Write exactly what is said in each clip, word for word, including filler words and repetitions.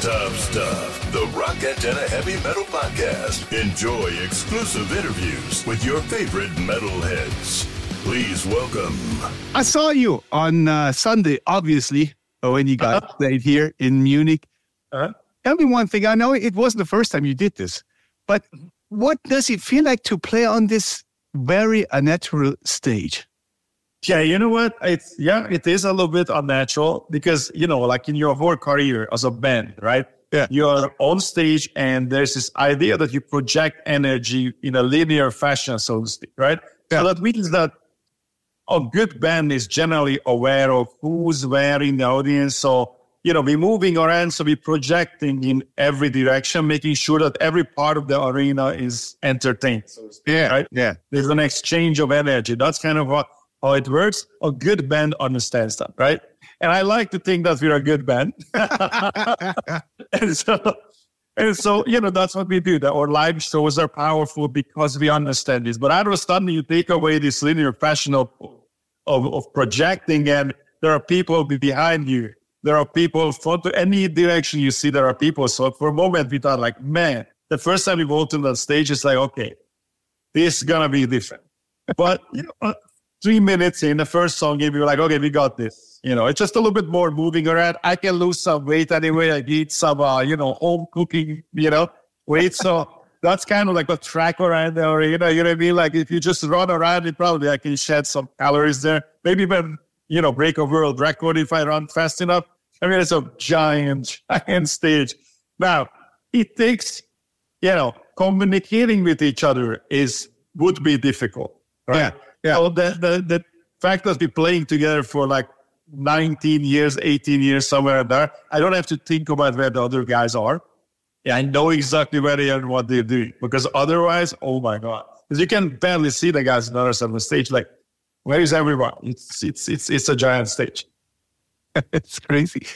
Top Stuff, the Rock Antenna Heavy Metal Podcast. Enjoy exclusive interviews with your favorite metalheads. Please welcome. I saw you on uh, Sunday, obviously, when you got uh-huh. played here in Munich. Uh-huh. Tell me one thing. I know it wasn't the first time you did this, but what does it feel like to play on this very unnatural stage? Yeah, you know what? It's yeah, it is a little bit unnatural because, you know, like in your whole career as a band, right? Yeah. You're on stage and there's this idea that you project energy in a linear fashion, so to speak, right? Yeah. So that means that a good band is generally aware of who's where in the audience. So, you know, we're moving around, so we're projecting in every direction, making sure that every part of the arena is entertained, so to speak, yeah. right? Yeah. There's an exchange of energy. That's kind of what how it works. A good band understands that, right? And I like to think that we're a good band. and so, and so, you know, that's what we do. That our live shows are powerful because we understand this. But out of a sudden, you take away this linear fashion of, of, of projecting, and there are people behind you. There are people from any direction you see, there are people. So for a moment, we thought like, man, the first time we walked on that stage, it's like, okay, this is going to be different. But, you know, Three minutes in the first song, we were like, okay, we got this. You know, it's just a little bit more moving around. I can lose some weight anyway. I eat some, uh, you know, home cooking, you know, weight. So that's kind of like a track around there. You know, you know what I mean? Like if you just run around it, probably I can shed some calories there. Maybe even, you know, break a world record if I run fast enough. I mean, it's a giant, giant stage. Now, it takes, you know, communicating with each other is would be difficult, right? Yeah. Yeah. So the, the, the fact that we're playing together for like nineteen years, eighteen years, somewhere there, I don't have to think about where the other guys are. Yeah, I know exactly where they are and what they're doing. Because otherwise, oh my God. Because you can barely see the guys on the other side of the stage. Like, where is everyone? It's it's it's it's a giant stage. It's crazy.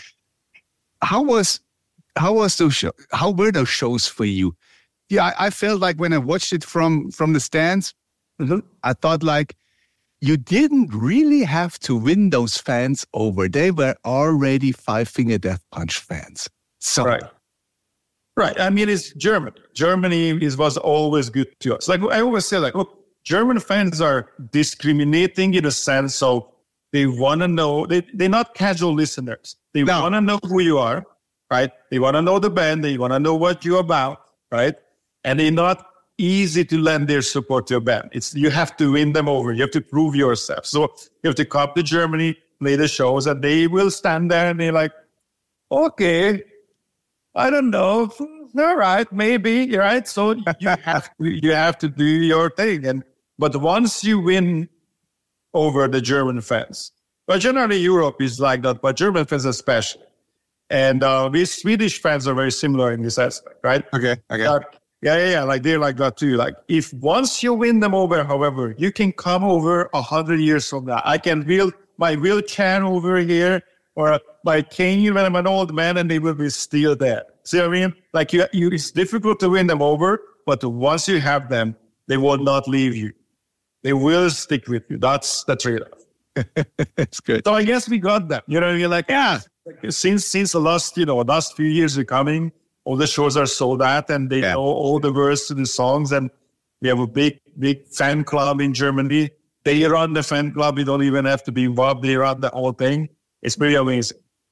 How was how was those show, how were those shows for you? Yeah, I, I felt like when I watched it from from the stands, mm-hmm. I thought like you didn't really have to win those fans over. They were already Five Finger Death Punch fans. So right. Right. I mean, it's Germany. Germany is, was always good to us. Like I always say, like, look, German fans are discriminating in a sense of they want to know, they, they're not casual listeners. They no. want to know who you are, right? They want to know the band. They want to know what you're about, right? And they're not easy to lend their support to your band. It's you have to win them over. You have to prove yourself. So you have to come to Germany, play the shows, and they will stand there and they're like, okay, I don't know. All right, maybe, right? So you have to, you have to do your thing. And but once you win over the German fans, but generally Europe is like that, but German fans especially. And uh, we Swedish fans are very similar in this aspect, right? Okay, okay. Uh, Yeah, yeah, yeah. Like they're like that too. Like if once you win them over, however, you can come over a hundred years from now. I can wheel my wheelchair over here or my cane when I'm an old man, and they will be still there. See what I mean? Like you, you, it's difficult to win them over, but once you have them, they will not leave you. They will stick with you. That's the trade-off. That's good. So I guess we got them. You know, you're like, yeah. Since since the last, you know, last few years are coming. All the shows are sold out, and they yeah. know all the words to the songs. And we have a big, big fan club in Germany. They run the fan club. We don't even have to be involved. They run the whole thing. It's pretty amazing.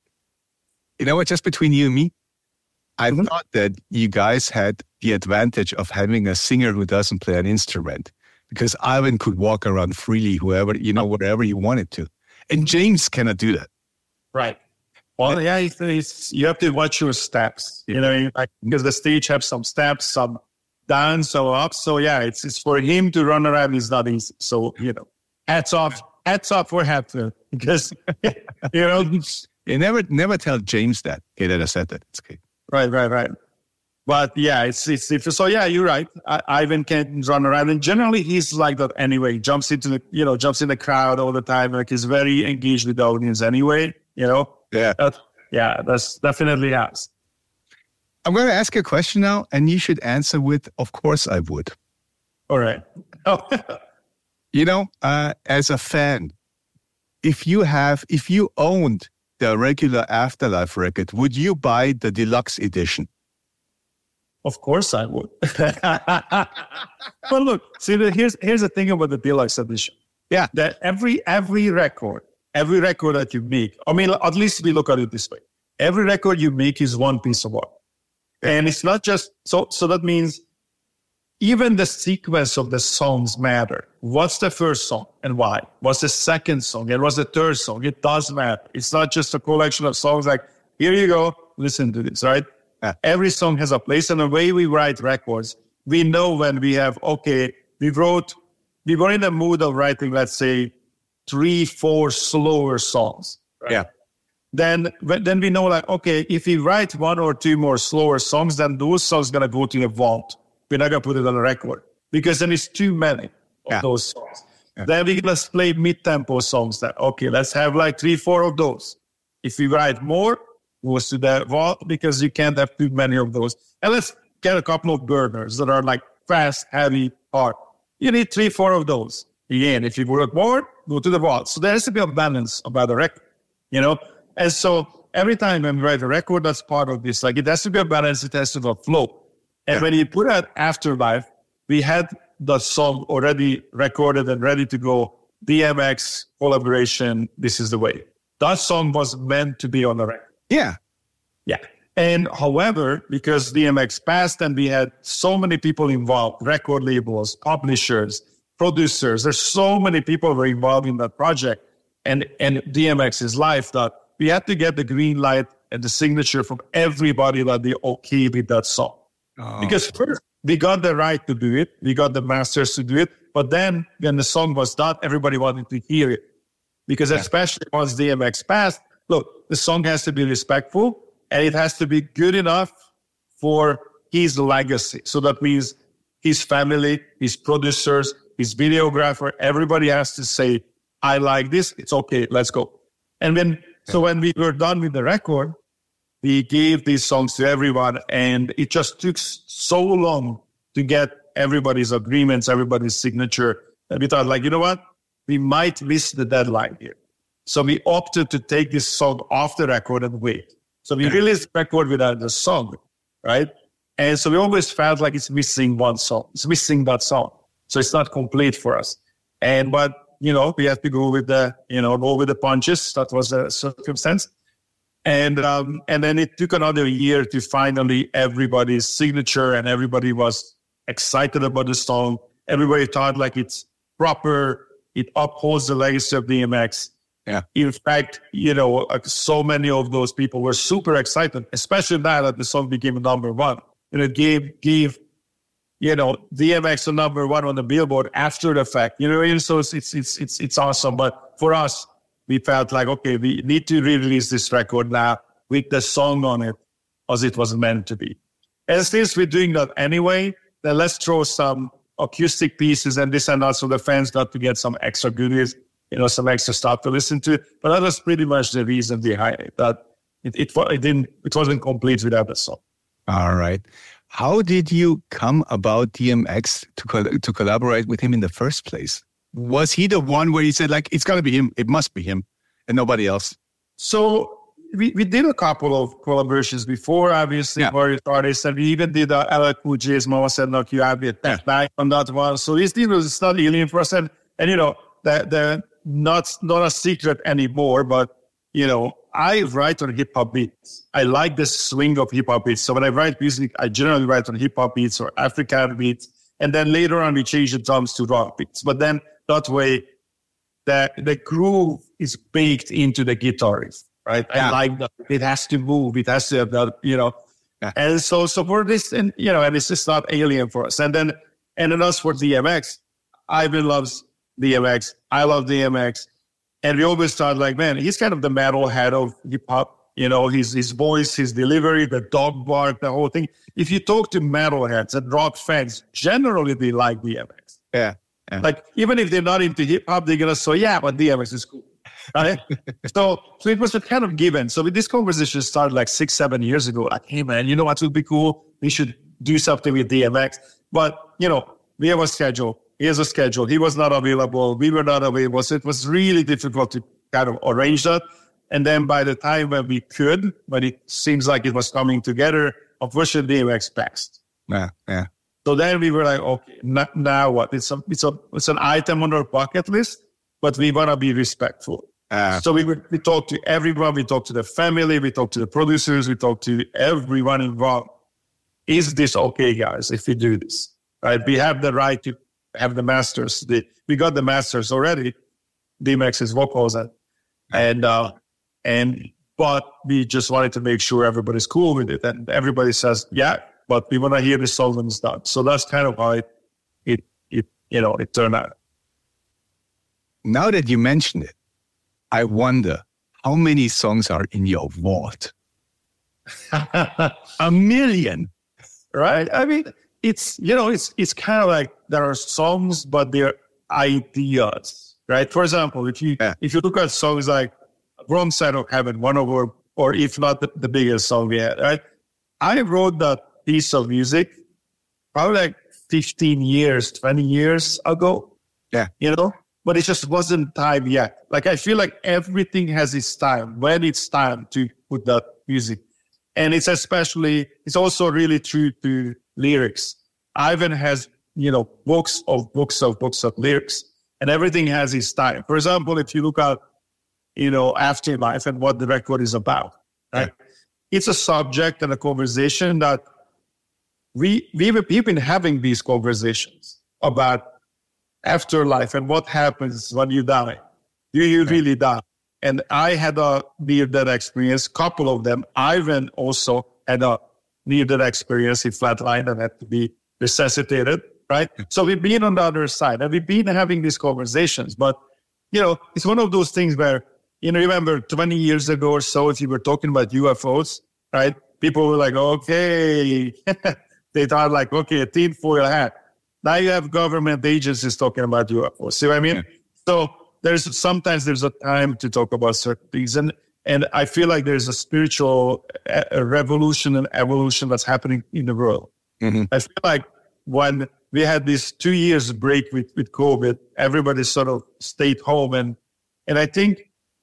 You know what? Just between you and me, I mm-hmm. thought that you guys had the advantage of having a singer who doesn't play an instrument, because Ivan could walk around freely, whoever, you know, wherever he wanted to. And James cannot do that. Right. Well, yeah, it's, it's, you have to watch your steps, you know, like, because the stage has some steps, some down, some up. So yeah, it's it's for him to run around is not easy. So, you know, hats off, hats off for Hatfield, because, you know. You never never tell James that. Okay, that I said that. It's okay. Right, right, right. But yeah, it's, it's, it's so yeah, you're right. I, Ivan can run around, and generally he's like that anyway. He jumps into the, you know, jumps in the crowd all the time. Like he's very engaged with the audience anyway, you know. Yeah. That, yeah, that's definitely has. I'm going to ask you a question now, and you should answer with, of course I would. All right. Oh. You know, uh, as a fan, if you have, if you owned the regular Afterlife record, would you buy the deluxe edition? Of course I would. But look, see, here's here's the thing about the deluxe edition. Yeah. That every every record, every record that you make, I mean, at least we look at it this way. Every record you make is one piece of art. Yeah. And it's not just, so so that means even the sequence of the songs matter. What's the first song and why? What's the second song and what's the third song? It does matter. It's not just a collection of songs like, here you go, listen to this, right? Yeah. Every song has a place, and the way we write records, we know when we have, okay, we wrote, we were in the mood of writing, let's say, three, four slower songs. Right? Yeah. Then, then we know, like, okay, if we write one or two more slower songs, then those songs going to go to the vault. We're not going to put it on a record because then it's too many of yeah. those songs. Yeah. Then we let's play mid-tempo songs. That okay, let's have like three, four of those. If we write more, goes to the vault because you can't have too many of those. And let's get a couple of burners that are like fast, heavy, hard. You need three, four of those. Again, if you work more, go to the vault. So there has to be a balance about the record, you know? And so every time when we write a record, that's part of this. Like it has to be a balance. It has to be a flow. And yeah. when you put out Afterlife, we had the song already recorded and ready to go. D M X collaboration, This Is the Way. That song was meant to be on the record. Yeah. Yeah. And however, because D M X passed and we had so many people involved, record labels, publishers, producers, there's so many people were involved in that project and, and D M X's life that we had to get the green light and the signature from everybody that they okay with that song. Oh. Because first, we got the right to do it. We got the masters to do it. But then when the song was done, everybody wanted to hear it. Because yeah. especially once D M X passed, look, the song has to be respectful and it has to be good enough for his legacy. So that means his family, his producers, his videographer, everybody has to say, I like this. It's okay. Let's go. And then, yeah. so when we were done with the record, we gave these songs to everyone, and it just took so long to get everybody's agreements, everybody's signature. And we thought, like, you know what? We might miss the deadline here. So we opted to take this song off the record and wait. So we released the record without the song, right? And so we always felt like it's missing one song. It's missing that song. So it's not complete for us. And, but, you know, we have to go with the, you know, roll with the punches. That was the circumstance. And um, and then it took another year to finally everybody's signature, and everybody was excited about the song. Everybody thought like it's proper. It upholds the legacy of D M X. Yeah. In fact, you know, so many of those people were super excited, especially now that the song became number one. And it gave, gave you know, D M X a number one on the Billboard after the fact. You know, so it's it's it's it's, it's awesome. But for us, we felt like, okay, we need to re-release this record now with the song on it as it was meant to be. And since we're doing that anyway, then let's throw some acoustic pieces and this and that so the fans got to get some extra goodies, you know, some extra stuff to listen to. But that was pretty much the reason behind it, that it, it, it, didn't, it wasn't complete without the song. All right. How did you come about D M X to co- to collaborate with him in the first place? Was he the one where he said, like, it's got to be him, it must be him, and nobody else? So we, we did a couple of collaborations before, obviously, yeah. various artists, and we even did uh, L L Cool J's Mama Said Knock You Out with that back on that one. So this thing was not alien for us, and, and you know, the, the, not, not a secret anymore, but, you know, I write on hip-hop beats. I like the swing of hip-hop beats. So when I write music, I generally write on hip-hop beats or African beats, and then later on we change the drums to rock beats. But then that way, the the groove is baked into the guitar riff, right? Yeah. I like that. It has to move. It has to have that, you know. Yeah. And so, so for this, and you know, and it's just not alien for us. And then, and then us for D M X, Ivan loves D M X. I love D M X. And we always thought, like, man, he's kind of the metal head of hip hop. You know, his his voice, his delivery, the dog bark, the whole thing. If you talk to metalheads and rock fans, generally they like D M X. Yeah. Yeah. Like, even if they're not into hip-hop, they're going to say, yeah, but D M X is cool. Right? so so it was a kind of given. So with this conversation started like six, seven years ago. Like, hey, man, you know what would be cool? We should do something with D M X. But, you know, we have a schedule. He has a schedule. He was not available. We were not available. So it was really difficult to kind of arrange that. And then by the time when we could, when it seems like it was coming together, unfortunately, D M X passed. Yeah, yeah. So then we were like, okay, n- now what? It's a, it's a, it's an item on our bucket list, but we want to be respectful. Uh, so we were, we talked to everyone. We talked to the family. We talked to the producers. We talked to everyone involved. Is this okay, guys, if we do this? Right? We have the right to have the masters. The, we got the masters already, D M X's vocals, and and uh, and but we just wanted to make sure everybody's cool with it, and everybody says, yeah, but we want to hear the song when it's done. So that's kind of how it it it you know it turned out. Now that you mention it, I wonder how many songs are in your vault. A million. Right? I mean, it's, you know, it's it's kind of like there are songs, but they're ideas, right? For example, if you yeah. if you look at songs like Wrong Side of Heaven, one of our, or if not the, the biggest song we had, right? I wrote that piece of music probably like fifteen years, twenty years ago. Yeah. You know? But it just wasn't time yet. Like, I feel like everything has its time, when it's time to put that music. And it's especially, it's also really true to lyrics. Ivan has, you know, books of books of books of lyrics, and everything has its time. For example, if you look at, you know, Afterlife and what the record is about, right? Yeah. It's a subject and a conversation that we, we, we've been having these conversations about afterlife and what happens when you die. Do you yeah. really die? And I had a near-death experience, couple of them. Ivan also had a near-death experience. He flatlined and had to be resuscitated, right? So we've been on the other side, and we've been having these conversations. But, you know, it's one of those things where, you know, remember twenty years ago or so, if you were talking about U F Os, right? People were like, okay. They thought like, okay, a tinfoil hat. Now you have government agencies talking about U F Os. See what I mean? Yeah. So there's sometimes there's a time to talk about certain things. And, and I feel like there's a spiritual a revolution and evolution that's happening in the world. Mm-hmm. I feel like when we had this two years break with, with COVID, everybody sort of stayed home. And, and I think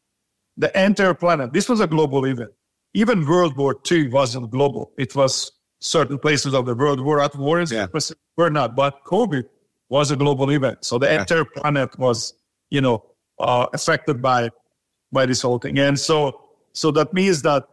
the entire planet, this was a global event. Even World War Two wasn't global. It was certain places of the world were at war and yeah. were not. But COVID was a global event. So the yeah. entire planet was, you know, uh, affected by by this whole thing. And so so that means that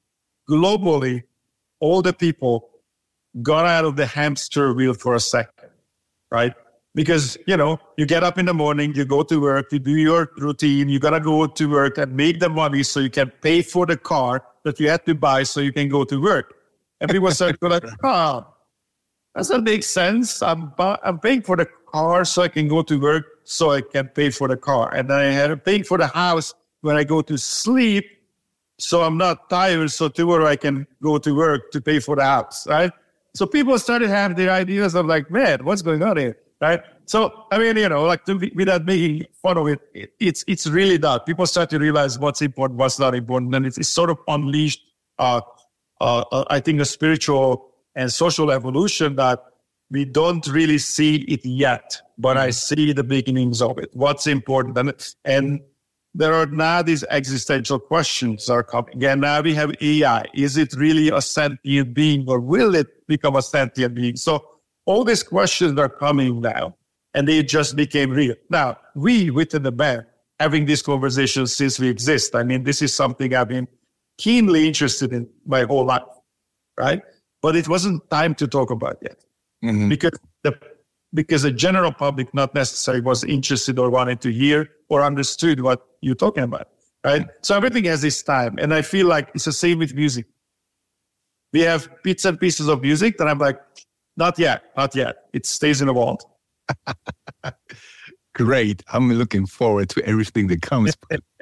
globally, all the people got out of the hamster wheel for a second, right? Because, you know, you get up in the morning, you go to work, you do your routine, you got to go to work and make the money so you can pay for the car that you had to buy so you can go to work. And people started like, oh, does that make sense? I'm, I'm paying for the car so I can go to work so I can pay for the car. And then I had to pay for the house when I go to sleep so I'm not tired so tomorrow I can go to work to pay for the house, right? So people started having their ideas of like, man, what's going on here? Right. So, I mean, you know, like to be, without making fun of it, it, it's it's really that people start to realize what's important, what's not important. And it's, it's sort of unleashed, uh, uh, uh, I think, a spiritual and social evolution that we don't really see it yet, but I see the beginnings of it. What's important. And, and there are now these existential questions are coming. And now we have A I. Is it really a sentient being or will it become a sentient being? So, all these questions are coming now, and they just became real. Now, we within the band, having these conversations since we exist, I mean, this is something I've been keenly interested in my whole life, right? But it wasn't time to talk about yet. Mm-hmm. Because the because the general public not necessarily was interested or wanted to hear or understood what you're talking about, right? Mm-hmm. So everything has its time, and I feel like it's the same with music. We have bits and pieces of music that I'm like, Not yet, not yet. It stays in the vault. Great. I'm looking forward to everything that comes.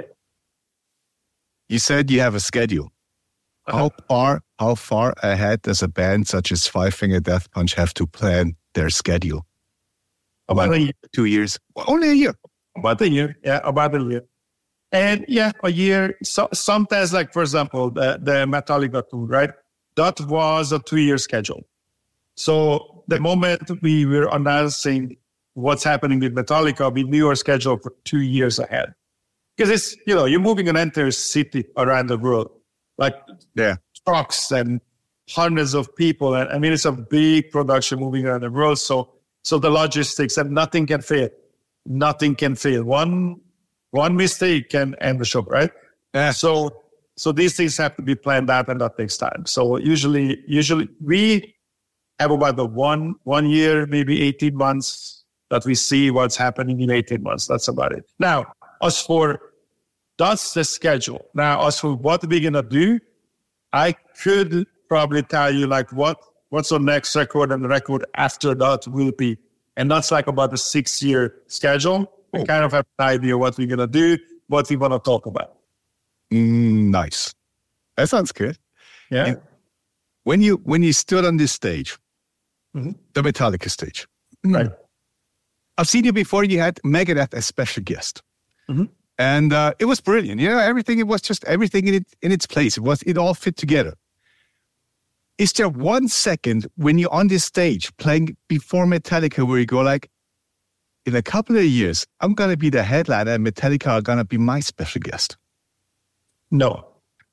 You said you have a schedule. How far, how far ahead does a band such as Five Finger Death Punch have to plan their schedule? About, about a year. Two years? Well, only a year. About a year, yeah, about a year. And yeah, a year. So, sometimes, like, for example, the, the Metallica tour, right? That was a two-year schedule. So the moment we were announcing what's happening with Metallica, we knew our schedule for two years ahead. because it's, you know, you're moving an entire city around the world, like Yeah. trucks and hundreds of people. And I mean, it's a big production moving around the world. So, so the logistics, and nothing can fail. Nothing can fail. One, one mistake can end the show, right? Yeah. So, so these things have to be planned out, and that takes time. So usually, usually we have about the one, one year, maybe eighteen months that we see what's happening in eighteen months. That's about it. Now, as for, that's the schedule. Now, as for what we're going to do, I could probably tell you like what, what's our next record, and the record after that will be. And that's like about a six year schedule. We Oh. kind of have an idea what we're going to do, what we want to talk about. Mm, nice. That sounds good. Yeah. And when you when you stood on this stage, Mhm. the Metallica stage, Right. I've seen you before. You had Megadeth as special guest, Mhm. and uh, it was brilliant. You know, everything. It was just everything in it in its place. It was it all fit together. Is there one second when you're on this stage playing before Metallica where you go like, in a couple of years, I'm gonna be the headliner, and Metallica are gonna be my special guest? No.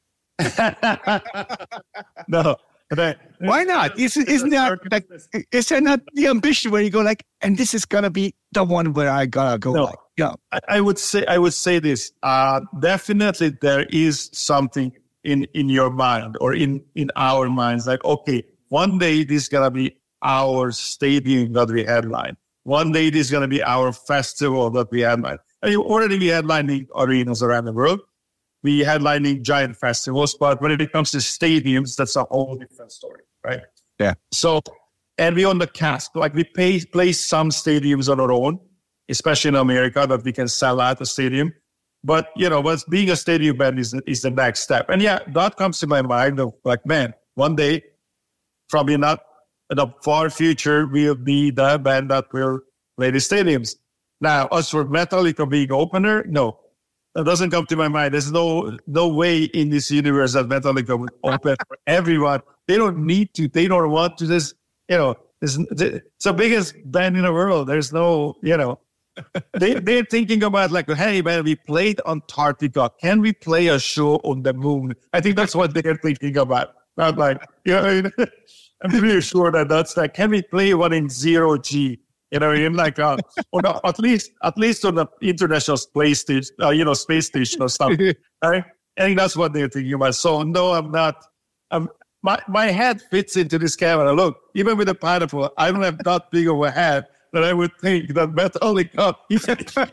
no. But Why not? Isn't, isn't there like, is there not the ambition where you go like, and this is gonna be the one where I gotta go No. like, yeah, I, I would say I would say this. Uh, definitely, there is something in in your mind or in in our minds. Like, okay, one day this is gonna be our stadium that we headline. One day this is gonna be our festival that we headline. I mean, already we headlining arenas around the world. We headlining giant festivals, but when it comes to stadiums, that's a whole different story, right? Yeah. So, and we on the cast, like we pay, play some stadiums on our own, especially in America, that we can sell out a stadium. But, you know, but being a stadium band is, is the next step. And yeah, that comes to my mind of like, man, one day, probably not in the far future, we'll be the band that will play the stadiums. Now, as for Metallica being opener, no. That doesn't come to my mind. There's no no way in this universe that Metallica would open for everyone. They don't need to. They don't want to. This, you know, it's, it's the biggest band in the world. There's no, you know, they they're thinking about like, hey man, we played Antarctica. Can we play a show on the moon? I think that's what they're thinking about. Not like, you know, I'm pretty sure that that's like, can we play one in zero G? You know, in like, uh, or no, at least, at least on the international space station, uh, you know, space station or something. Right? I think that's what they're thinking about. So no, I'm not. I'm, my my head fits into this camera. Look, even with a pineapple, I don't have that big of a head that I would think that Metallica is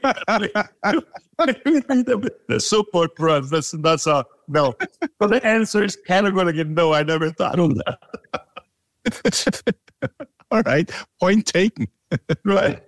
the support for us. That's that's a no. But the answer is kind of going to get no. I never thought of that. All right, point taken. Right.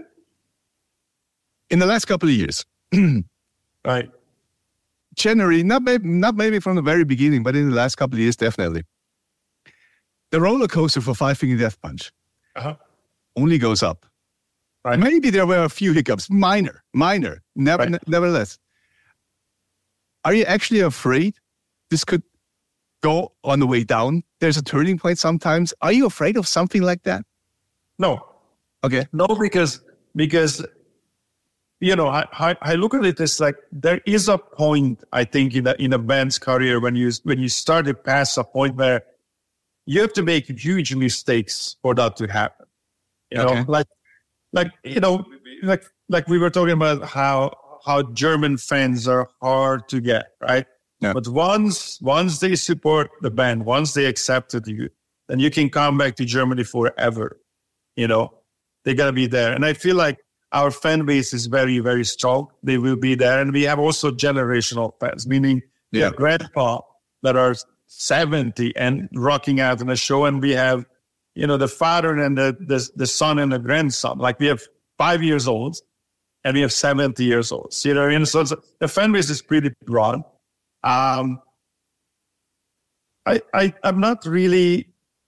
In the last couple of years, Right. generally, not maybe, not maybe from the very beginning, but in the last couple of years, definitely, the roller coaster for Five Finger Death Punch Uh-huh. only goes up. Right. Maybe there were a few hiccups, minor, minor, never, Right. nevertheless. Are you actually afraid this could go on the way down? There's a turning point sometimes. Are you afraid of something like that? No. Okay. No, because because you know, I, I I look at it as like there is a point, I think, in a in a band's career when you when you start to pass a point where you have to make huge mistakes for that to happen. You know, Okay. like like you know, like like we were talking about how how German fans are hard to get, right? Yeah. But once once they support the band, once they accepted you, then you can come back to Germany forever. You know, they're gonna be there, and I feel like our fan base is very, very strong. They will be there, and we have also generational fans, meaning we Yeah. have grandpa that are seventy and rocking out in a show, and we have, you know, the father and the the, the son and the grandson. Like we have five years old, and we have seventy years old. You know what I mean? So it's, the fan base is pretty broad. Um, I, I, I'm not really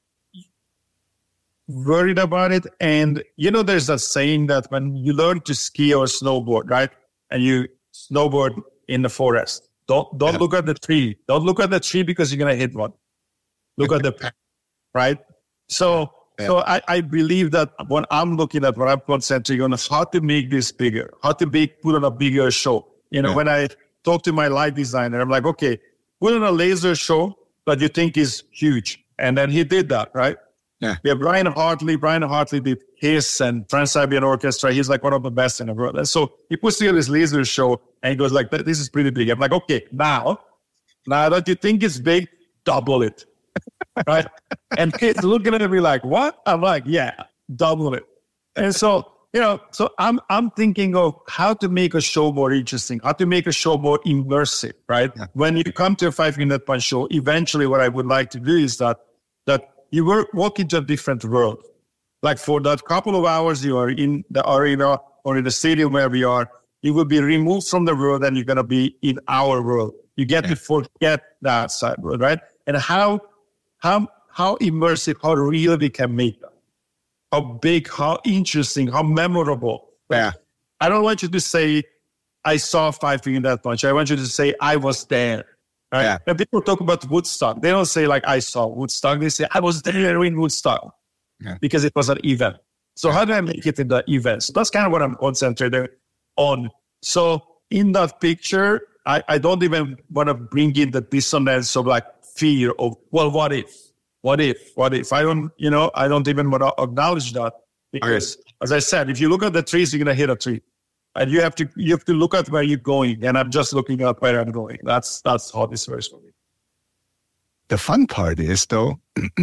worried about it. And, you know, there's a saying that when you learn to ski or snowboard, right? And you snowboard in the forest, don't, don't Yeah. look at the tree. Don't look at the tree because you're going to hit one. Look at the path, right? So, Yeah. so I, I believe that when I'm looking at what I'm concentrating on is how to make this bigger, how to make, put on a bigger show. You know, yeah. when I talk to my light designer, I'm like, okay, put on a laser show that you think is huge. And then he did that, right? Yeah. We have Brian Hartley. Brian Hartley did Kiss and Trans-Siberian Orchestra. He's like one of the best in the world. And so he puts together this laser show and he goes like, this is pretty big. I'm like, okay, now, now that you think it's big, double it, right? And kids looking at me like, what? I'm like, yeah, double it. And so, you know, so I'm I'm thinking of how to make a show more interesting, how to make a show more immersive, right? Yeah. When you come to a five-minute punch show, eventually what I would like to do is that that you work, walk into a different world. Like for that couple of hours you are in the arena or in the stadium where we are, you will be removed from the world and you're going to be in our world. You get yeah. to forget the outside world, right? And how how how immersive, how real we can make that. How big, how interesting, how memorable. Yeah. I don't want you to say, I saw Five Finger Death Punch. I want you to say, I was there. Right? Yeah. When people talk about Woodstock, they don't say like, I saw Woodstock. They say, I was there in Woodstock yeah. because it was an event. So yeah. how do I make it in the event? So that's kind of what I'm concentrating on. So in that picture, I, I don't even want to bring in the dissonance of like fear of, well, what if? What if? What if? I don't, you know, I don't even want to acknowledge that because, okay. as I said, if you look at the trees, you're going to hit a tree. And you have to you have to look at where you're going. And I'm just looking at where I'm going. That's that's how this works for me. The fun part is, though,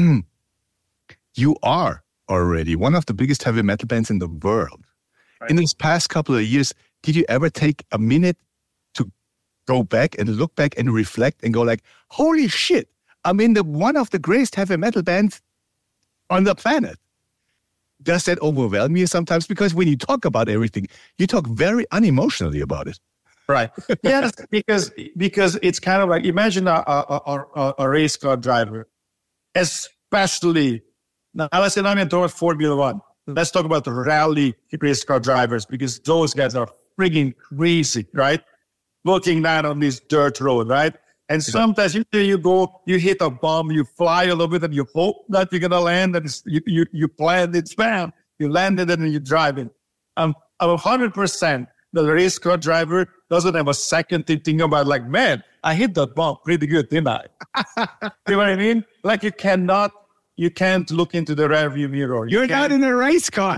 you are already one of the biggest heavy metal bands in the world. Right. In these past couple of years, did you ever take a minute to go back and look back and reflect and go like, holy shit, I'm in the one of the greatest heavy metal bands on the planet? Does that overwhelm you sometimes? Because when you talk about everything, you talk very unemotionally about it. Right. Yes, because because it's kind of like, imagine a, a, a, a race car driver, especially, now let's say I'm in towards Formula One. Let's talk about the rally race car drivers, because those guys are frigging crazy, right? Looking down on this dirt road, right? And sometimes you you go, you hit a bomb, you fly a little bit, and you hope that you're gonna land, and you you you plan it, bam, you landed it, and you drive it. Um, I'm a hundred percent. The race car driver doesn't have a second to think about, like, man, I hit that bomb pretty good, didn't I? You know what I mean? Like, you cannot, you can't look into the rearview mirror. You You're not in a race car.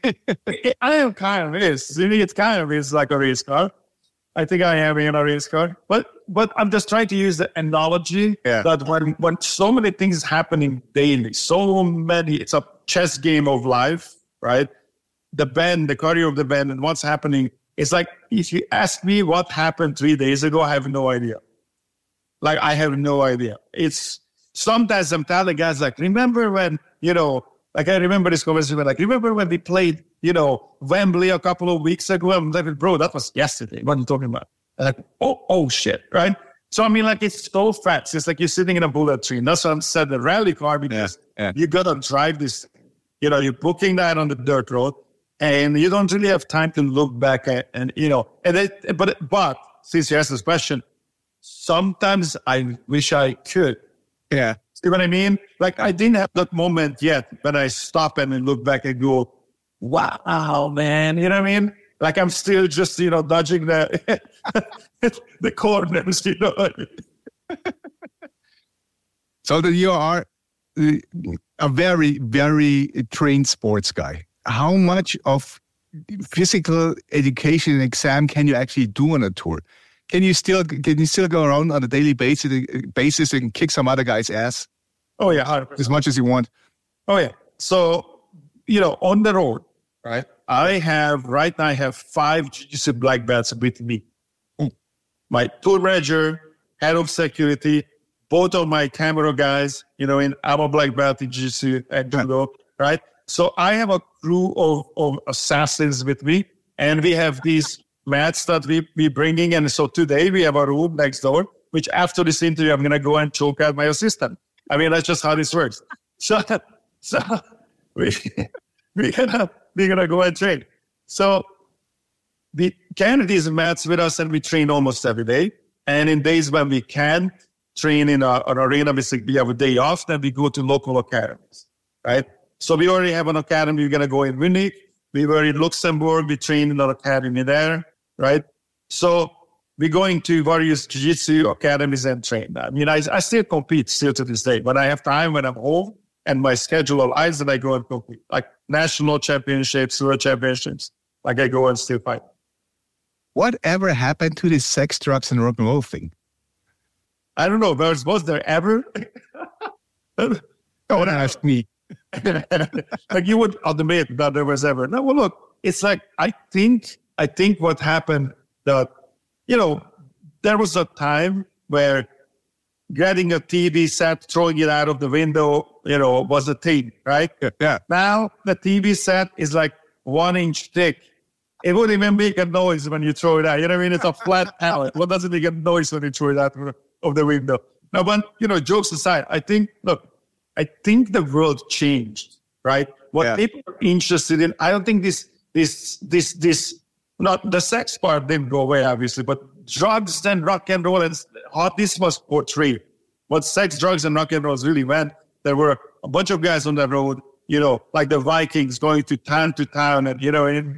I am kind of is. It's kind of is like a race car. I think I am in a race car, but but I'm just trying to use the analogy yeah. that when, when so many things happening daily, so many, it's a chess game of life, right? The band, the career of the band, and what's happening. It's like, if you ask me what happened three days ago, I have no idea. Like, I have no idea. It's sometimes I'm telling guys, like, remember when, you know, like, I remember this conversation, like, remember when we played, you know, Wembley a couple of weeks ago? I'm like, bro, that was yesterday. What are you talking about? I'm like, oh, oh, shit, right? So, I mean, like, it's so fast. It's like you're sitting in a bullet train. That's what I'm saying, the rally car, because yeah, yeah. you got to drive this, you know, you're booking that on the dirt road, and you don't really have time to look back at, and, you know, and it, but, but since you asked this question, sometimes I wish I could. Yeah. See what I mean? Like, I didn't have that moment yet, but I stop and then look back and go, wow, man. You know what I mean? Like, I'm still just, you know, dodging the, the corners, you know. So that you are a very, very trained sports guy. How much of physical education and exam can you actually do on a tour? Can you still can you still go around on a daily basis basis and kick some other guy's ass? Oh yeah, one hundred percent. As much as you want. Oh yeah. So, you know, on the road, right? I have right now I have five jiu-jitsu black belts with me. Mm. My tour manager, head of security, both of my camera guys. You know, in I'm a black belt in jiu-jitsu and judo, right? So I have a crew of, of assassins with me, and we have these mats that we we bringing. And so today we have a room next door, which after this interview, I'm going to go and choke out my assistant. I mean, that's just how this works. So, so we, we're going to we're gonna go and train. So we carry these mats with us, and we train almost every day. And in days when we can train in a, an arena, we have a day off, then we go to local academies, right? So we already have an academy. We're going to go in Munich. We were in Luxembourg. We trained in an academy there, right? So we're going to various jiu-jitsu academies and train. I mean, I, I still compete still to this day, but I have time when I'm home and my schedule allows that I go and compete. Like national championships, world championships, like I go and still fight. Whatever happened to this sex, drugs, and rock and roll thing? I don't know. Was, was there ever? Don't ask me. Like you would admit that there was ever. No, well, look, it's like, I think, I think what happened that, you know, there was a time where getting a T V set, throwing it out of the window, you know, was a thing, right? Yeah. Now the T V set is like one inch thick. It wouldn't even make a noise when you throw it out. You know what I mean? It's a flat pallet. What doesn't make a noise when you throw it out of the window? Now, but, you know, jokes aside, I think, look, I think the world changed, right? What yeah. people are interested in, I don't think this, this, this, this, not the sex part didn't go away, obviously, but drugs and rock and roll and how this was portrayed. What sex, drugs, and rock and roll really meant, there were a bunch of guys on the road, you know, like the Vikings going to town to town and, you know, and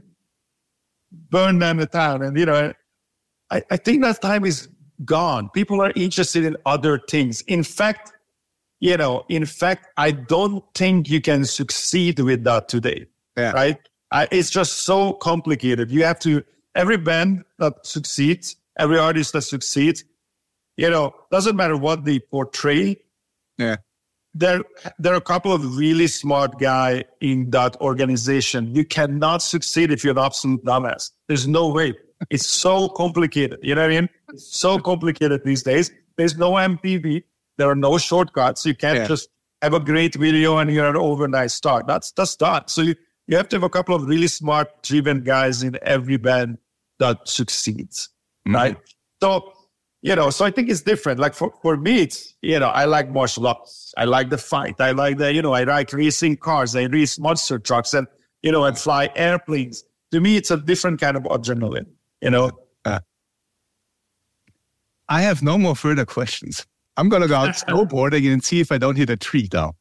burn down the town. And, you know, I, I think that time is gone. People are interested in other things. In fact, you know, in fact, I don't think you can succeed with that today, yeah. right? I, it's just so complicated. You have to, every band that succeeds, every artist that succeeds, you know, doesn't matter what they portray. Yeah. There, there are a couple of really smart guys in that organization. You cannot succeed if you're an absolute dumbass. There's no way. It's so complicated. You know what I mean? It's so complicated these days. There's no M T V. There are no shortcuts. You can't yeah. just have a great video and you're an overnight star. That's that's that. So you, you have to have a couple of really smart, driven guys in every band that succeeds, mm-hmm. right? So, you know, so I think it's different. Like for, for me, it's, you know, I like martial arts. I like the fight. I like the, you know, I like racing cars. I race monster trucks and, you know, and fly airplanes. To me, it's a different kind of adrenaline, you know? Uh, I have no more further questions. I'm going to go out snowboarding and see if I don't hit a tree down.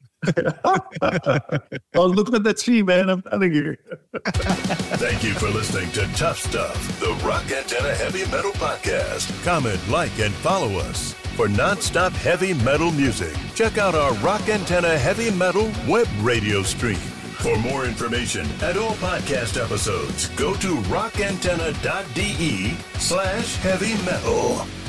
Oh, look at the tree, man. I'm telling you. Thank you for listening to Tough Stuff, the Rock Antenna Heavy Metal Podcast. Comment, like, and follow us. For non-stop heavy metal music, check out our Rock Antenna Heavy Metal web radio stream. For more information and all podcast episodes, go to rockantenna.de slash heavy metal.